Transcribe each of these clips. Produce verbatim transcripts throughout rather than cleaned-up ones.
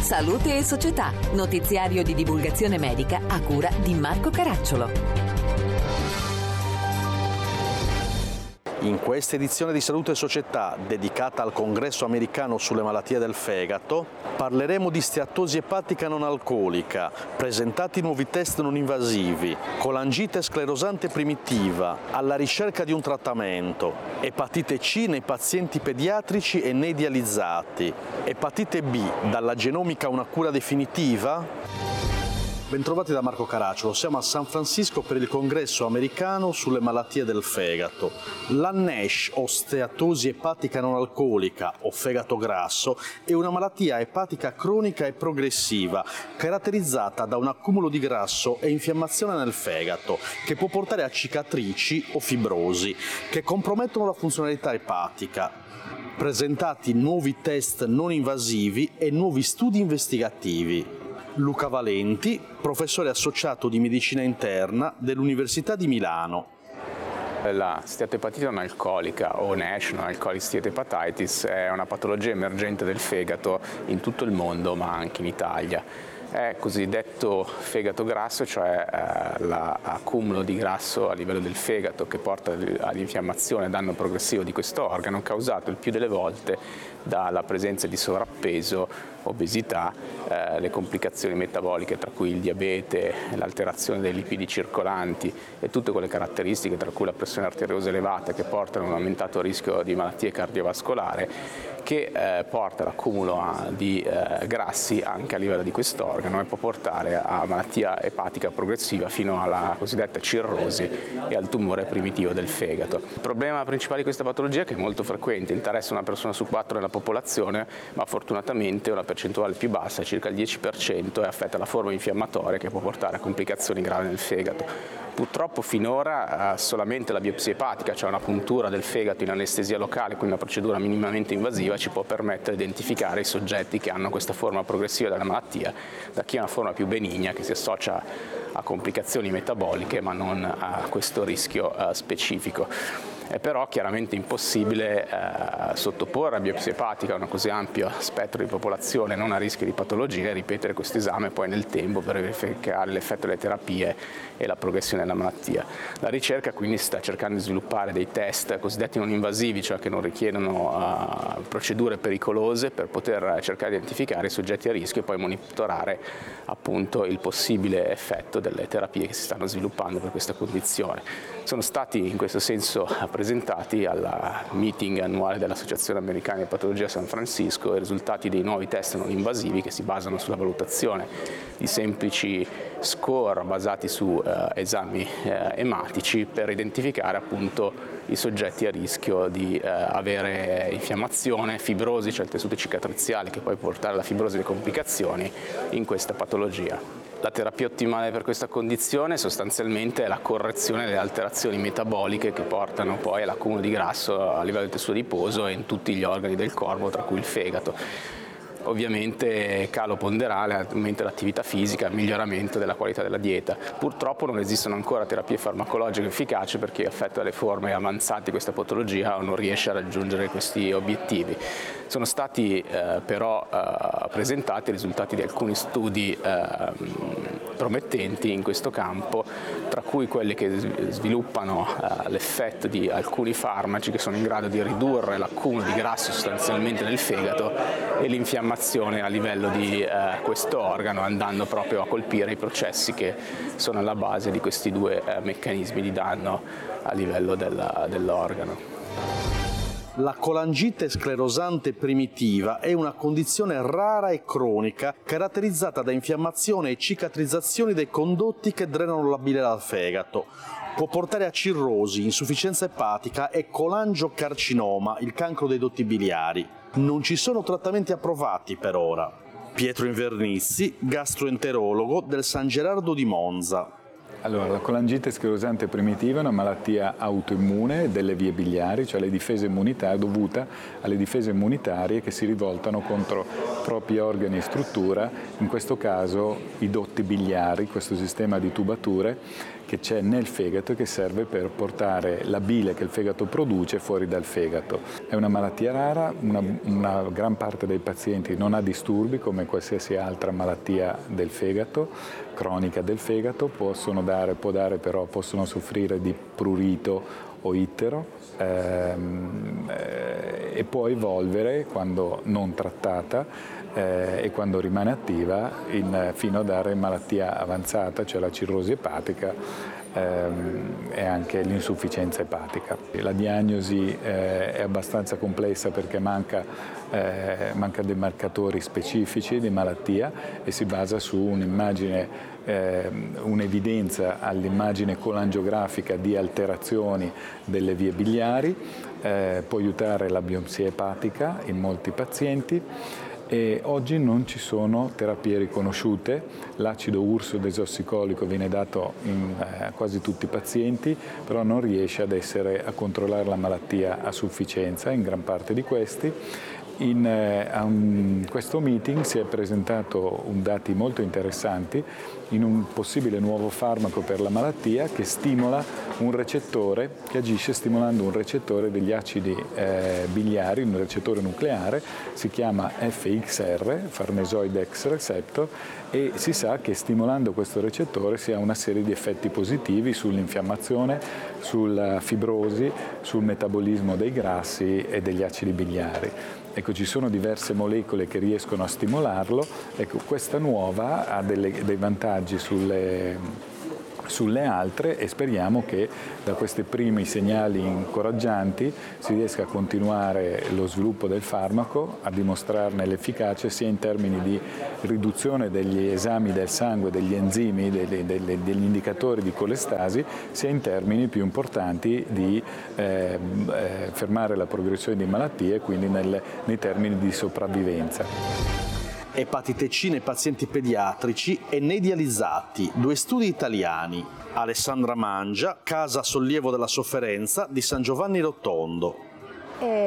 Salute e Società, notiziario di divulgazione medica a cura di Marco Caracciolo. In questa edizione di Salute e Società, dedicata al congresso americano sulle malattie del fegato, parleremo di steatosi epatica non alcolica, presentati nuovi test non invasivi, colangite sclerosante primitiva, alla ricerca di un trattamento, epatite C nei pazienti pediatrici e nei dializzati, epatite B, dalla genomica una cura definitiva? Bentrovati da Marco Caracciolo, siamo a San Francisco per il congresso americano sulle malattie del fegato. La NASH, o steatosi epatica non alcolica o fegato grasso, è una malattia epatica cronica e progressiva, caratterizzata da un accumulo di grasso e infiammazione nel fegato, che può portare a cicatrici o fibrosi, che compromettono la funzionalità epatica. Presentati nuovi test non invasivi e nuovi studi investigativi. Luca Valenti, professore associato di medicina interna dell'Università di Milano. La steatoepatite non alcolica o NASH, non alcoholic steatohepatitis, è una patologia emergente del fegato in tutto il mondo, ma anche in Italia. È cosiddetto fegato grasso, cioè eh, l'accumulo di grasso a livello del fegato che porta all'infiammazione e danno progressivo di questo organo, causato il più delle volte dalla presenza di sovrappeso, obesità, eh, le complicazioni metaboliche tra cui il diabete, l'alterazione dei lipidi circolanti e tutte quelle caratteristiche tra cui la pressione arteriosa elevata che portano a un aumentato rischio di malattie cardiovascolari, che eh, porta all'accumulo di eh, grassi anche a livello di quest'organo e può portare a malattia epatica progressiva fino alla cosiddetta cirrosi e al tumore primitivo del fegato. Il problema principale di questa patologia è che è molto frequente, interessa una persona su quattro nella popolazione, ma fortunatamente una percentuale più bassa, circa il dieci per cento, è affetta da forma infiammatoria che può portare a complicazioni gravi nel fegato. Purtroppo finora eh, solamente la biopsia epatica, cioè una puntura del fegato in anestesia locale, quindi una procedura minimamente invasiva, ci può permettere di identificare i soggetti che hanno questa forma progressiva della malattia, da chi ha una forma più benigna che si associa a complicazioni metaboliche ma non a questo rischio eh, specifico. È però chiaramente impossibile eh, sottoporre a biopsia epatica una così ampio spettro di popolazione non a rischio di patologie e ripetere questo esame poi nel tempo per verificare l'effetto delle terapie e la progressione della malattia. La ricerca quindi sta cercando di sviluppare dei test cosiddetti non invasivi, cioè che non richiedono uh, procedure pericolose, per poter cercare di identificare i soggetti a rischio e poi monitorare appunto il possibile effetto delle terapie che si stanno sviluppando per questa condizione. Sono stati in questo senso presentati alla meeting annuale dell'Associazione Americana di Patologia a San Francisco i risultati dei nuovi test non invasivi che si basano sulla valutazione di semplici score basati su eh, esami eh, ematici per identificare appunto i soggetti a rischio di eh, avere infiammazione, fibrosi, cioè il tessuto cicatriziale che poi può portare alla fibrosi e alle complicazioni in questa patologia. La terapia ottimale per questa condizione sostanzialmente è la correzione delle alterazioni metaboliche che portano poi all'accumulo di grasso a livello del tessuto adiposo e in tutti gli organi del corpo, tra cui il fegato. Ovviamente calo ponderale, aumento dell'attività fisica, miglioramento della qualità della dieta. Purtroppo non esistono ancora terapie farmacologiche efficaci per chi è affetto dalle forme avanzate di questa patologia o non riesce a raggiungere questi obiettivi. Sono stati eh, però eh, presentati i risultati di alcuni studi eh, promettenti in questo campo, tra cui quelli che sviluppano eh, l'effetto di alcuni farmaci che sono in grado di ridurre l'accumulo di grasso sostanzialmente nel fegato e l'infiammazione a livello di eh, questo organo, andando proprio a colpire i processi che sono alla base di questi due eh, meccanismi di danno a livello della, dell'organo. La colangite sclerosante primitiva è una condizione rara e cronica caratterizzata da infiammazione e cicatrizzazioni dei condotti che drenano la bile dal fegato. Può portare a cirrosi, insufficienza epatica e colangiocarcinoma, il cancro dei dotti biliari. Non ci sono trattamenti approvati per ora. Pietro Invernizzi, gastroenterologo del San Gerardo di Monza. Allora, la colangite sclerosante primitiva è una malattia autoimmune delle vie biliari, cioè le difese immunitarie, dovuta alle difese immunitarie che si rivoltano contro propri organi e struttura, in questo caso i dotti biliari, questo sistema di tubature che c'è nel fegato e che serve per portare la bile che il fegato produce fuori dal fegato. È una malattia rara, una, una gran parte dei pazienti non ha disturbi come qualsiasi altra malattia del fegato, cronica del fegato, possono dare, può dare però, possono soffrire di prurito o ittero ehm, eh, e può evolvere quando non trattata eh, e quando rimane attiva in, fino a dare malattia avanzata, cioè la cirrosi epatica ehm, e anche l'insufficienza epatica. La diagnosi eh, è abbastanza complessa perché manca, eh, manca dei marcatori specifici di malattia e si basa su un'immagine Eh, un'evidenza all'immagine colangiografica di alterazioni delle vie biliari, eh, può aiutare la biopsia epatica in molti pazienti e oggi non ci sono terapie riconosciute. L'acido urso desossicolico viene dato in eh, quasi tutti i pazienti, però non riesce ad essere, a controllare la malattia a sufficienza in gran parte di questi. In eh, um, questo meeting si è presentato un dati molto interessanti in un possibile nuovo farmaco per la malattia che stimola un recettore, che agisce stimolando un recettore degli acidi eh, biliari, un recettore nucleare, si chiama F X R, Farnesoid X Receptor, e si sa che stimolando questo recettore si ha una serie di effetti positivi sull'infiammazione, sulla fibrosi, sul metabolismo dei grassi e degli acidi biliari. Ecco, ci sono diverse molecole che riescono a stimolarlo. Ecco, questa nuova ha delle, dei vantaggi sulle, sulle altre e speriamo che da questi primi segnali incoraggianti si riesca a continuare lo sviluppo del farmaco, a dimostrarne l'efficacia sia in termini di riduzione degli esami del sangue, degli enzimi, delle, delle, degli indicatori di colestasi, sia in termini più importanti di eh, eh, fermare la progressione di malattie, quindi nel, nei termini di sopravvivenza. Epatite C nei pazienti pediatrici e nei dializzati, due studi italiani. Alessandra Mangia, Casa Sollievo della Sofferenza di San Giovanni Rotondo. E,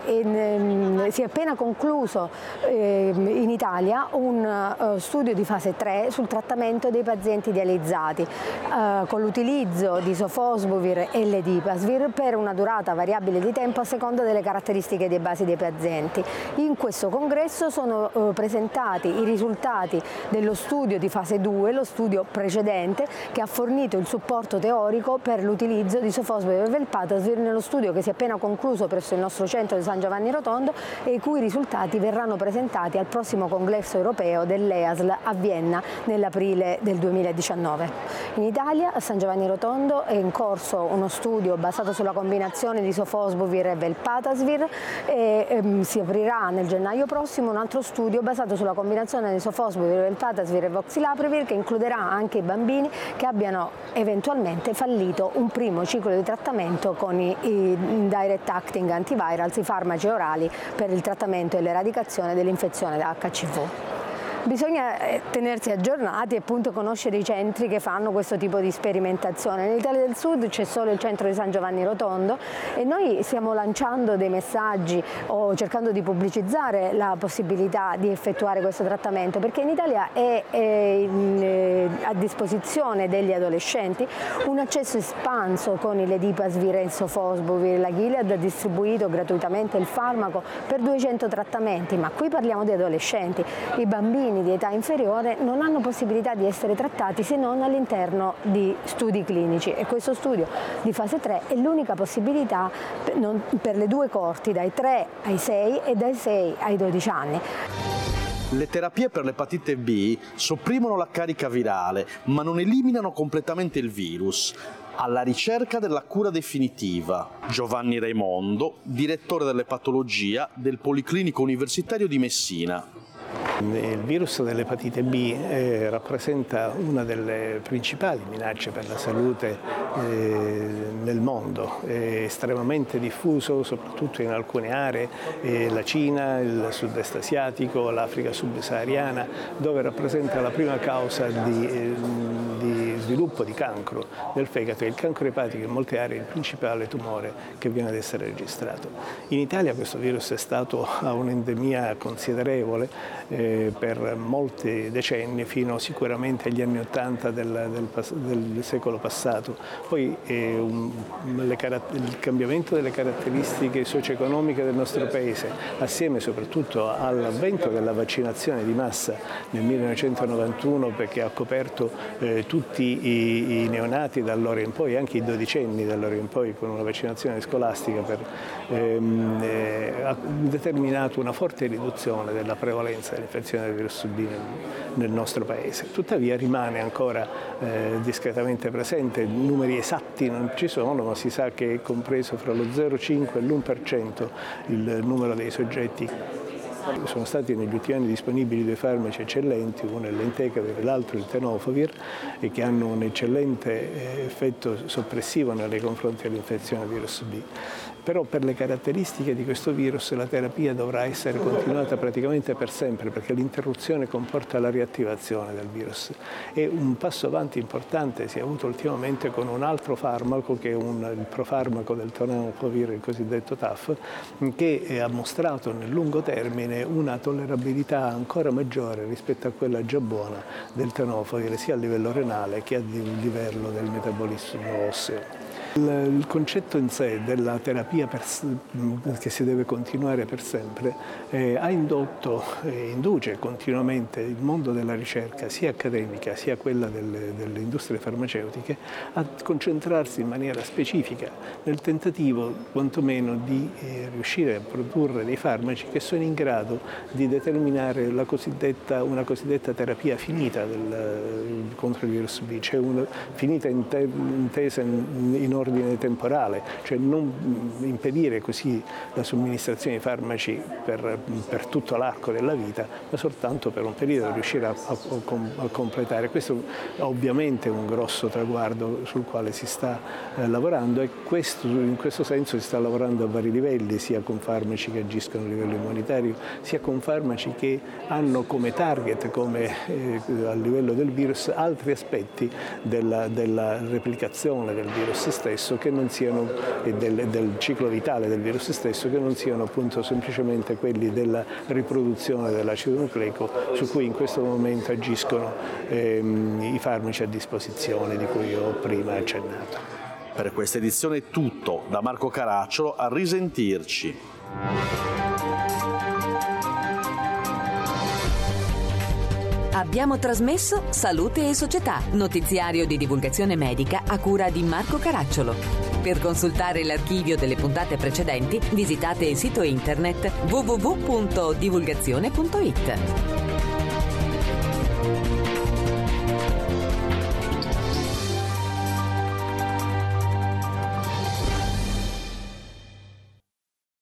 e, si è appena concluso eh, in Italia un uh, studio di fase tre sul trattamento dei pazienti dializzati uh, con l'utilizzo di sofosbuvir e ledipasvir per una durata variabile di tempo a seconda delle caratteristiche dei basi dei pazienti. In questo congresso sono uh, presentati i risultati dello studio di fase due, lo studio precedente che ha fornito il supporto teorico per l'utilizzo di sofosbuvir e velpatasvir nello studio che si è appena concluso presso il nostro centro di San Giovanni Rotondo e i cui risultati verranno presentati al prossimo congresso europeo dell'E A S L a Vienna nell'aprile del duemiladiciannove. In Italia a San Giovanni Rotondo è in corso uno studio basato sulla combinazione di sofosbuvir e velpatasvir e ehm, si aprirà nel gennaio prossimo un altro studio basato sulla combinazione di sofosbuvir, velpatasvir e voxilaprevir che includerà anche i bambini che abbiano eventualmente fallito un primo ciclo di trattamento con i, i direct acting antivirals, i farmaci orali per il trattamento e l'eradicazione dell'infezione da H C V. Bisogna tenersi aggiornati e appunto conoscere i centri che fanno questo tipo di sperimentazione. Nell'Italia del Sud c'è solo il centro di San Giovanni Rotondo e noi stiamo lanciando dei messaggi o cercando di pubblicizzare la possibilità di effettuare questo trattamento perché in Italia è, è in, è a disposizione degli adolescenti un accesso espanso con il ledipasvir e il sofosbuvir. La Gilead ha distribuito gratuitamente il farmaco per duecento trattamenti, ma qui parliamo di adolescenti. I bambini di età inferiore non hanno possibilità di essere trattati se non all'interno di studi clinici e questo studio di fase tre è l'unica possibilità per le due coorti dai tre ai sei e dai sei ai dodici anni. Le terapie per l'epatite B sopprimono la carica virale, ma non eliminano completamente il virus. Alla ricerca della cura definitiva. Giovanni Raimondo, direttore dell'epatologia del Policlinico Universitario di Messina. Il virus dell'epatite B eh, rappresenta una delle principali minacce per la salute eh, nel mondo, è estremamente diffuso soprattutto in alcune aree, eh, la Cina, il sud-est asiatico, l'Africa subsahariana, dove rappresenta la prima causa di, eh, di sviluppo di cancro del fegato, e il cancro epatico in molte aree è il principale tumore che viene ad essere registrato. In Italia questo virus è stato a un'endemia considerevole eh, per molti decenni, fino sicuramente agli anni ottanta del, del, del secolo passato. Poi eh, un, le, il cambiamento delle caratteristiche socio-economiche del nostro Paese, assieme soprattutto all'avvento della vaccinazione di massa nel millenovecentonovantuno, perché ha coperto eh, tutti i, i neonati da allora in poi, anche i dodicenni da allora in poi, con una vaccinazione scolastica, per, ehm, eh, ha determinato una forte riduzione della prevalenza dell'infezione del virus B nel, nel nostro Paese. Tuttavia rimane ancora eh, discretamente presente, numeri esatti non ci sono, ma si sa che è compreso fra lo zero virgola cinque e l'uno per cento il numero dei soggetti. Sono stati negli ultimi anni disponibili due farmaci eccellenti, uno è l'entecavir e l'altro il tenofovir, e che hanno un eccellente effetto soppressivo nei confronti dell'infezione virus B. Però per le caratteristiche di questo virus la terapia dovrà essere continuata praticamente per sempre, perché l'interruzione comporta la riattivazione del virus. E un passo avanti importante si è avuto ultimamente con un altro farmaco, che è un, il profarmaco del tenofovir, il cosiddetto T A F, che ha mostrato nel lungo termine una tollerabilità ancora maggiore rispetto a quella già buona del tenofovir, sia a livello renale che a livello del metabolismo osseo. Il concetto in sé della terapia per, che si deve continuare per sempre eh, ha indotto e induce continuamente il mondo della ricerca, sia accademica sia quella delle, delle industrie farmaceutiche, a concentrarsi in maniera specifica nel tentativo quantomeno di eh, riuscire a produrre dei farmaci che sono in grado di determinare la cosiddetta, una cosiddetta terapia finita del, contro il virus B, cioè una, finita intesa in, in ordine temporale, cioè non impedire così la somministrazione di farmaci per, per tutto l'arco della vita, ma soltanto per un periodo, riuscire a, a, a completare. Questo ovviamente è un grosso traguardo sul quale si sta eh, lavorando, e questo, in questo senso si sta lavorando a vari livelli, sia con farmaci che agiscono a livello immunitario, sia con farmaci che hanno come target, come eh, a livello del virus, altri aspetti della, della replicazione del virus stesso, che non siano del, del ciclo vitale del virus stesso, che non siano appunto semplicemente quelli della riproduzione dell'acido nucleico, su cui in questo momento agiscono ehm, i farmaci a disposizione di cui ho prima accennato. Per questa edizione è tutto, da Marco Caracciolo, a risentirci. Abbiamo trasmesso Salute e Società, notiziario di divulgazione medica a cura di Marco Caracciolo. Per consultare l'archivio delle puntate precedenti, visitate il sito internet w w w punto divulgazione punto i t.